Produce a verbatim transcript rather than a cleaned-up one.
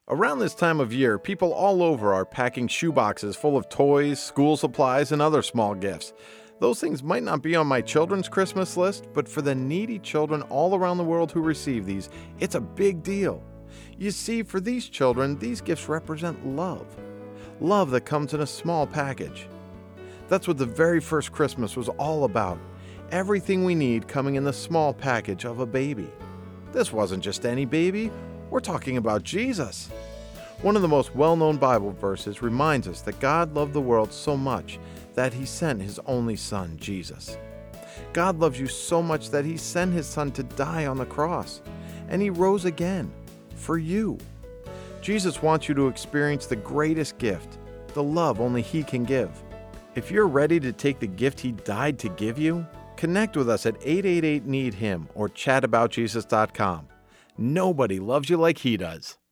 Around this time of year, people all over are packing shoeboxes full of toys, school supplies, and other small gifts. Those things might not be on my children's Christmas list, but for the needy children all around the world who receive these, it's a big deal. You see, for these children, these gifts represent love. Love that comes in a small package. That's what the very first Christmas was all about. Everything we need coming in the small package of a baby. This wasn't just any baby. We're talking about Jesus. One of the most well-known Bible verses reminds us that God loved the world so much that He sent His only Son, Jesus. God loves you so much that He sent His Son to die on the cross, and He rose again for you. Jesus wants you to experience the greatest gift, the love only He can give. If you're ready to take the gift He died to give you, connect with us at eight eight eight, need him or chat about jesus dot com. Nobody loves you like He does.